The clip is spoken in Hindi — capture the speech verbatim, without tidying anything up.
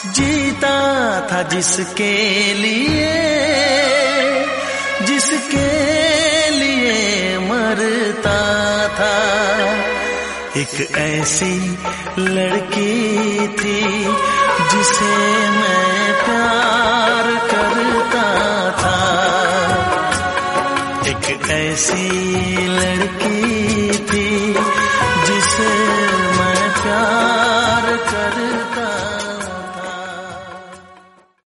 जीता था जिसके लिए, जिसके लिए मरता था। एक ऐसी लड़की थी जिसे मैं प्यार करता था। एक ऐसी लड़की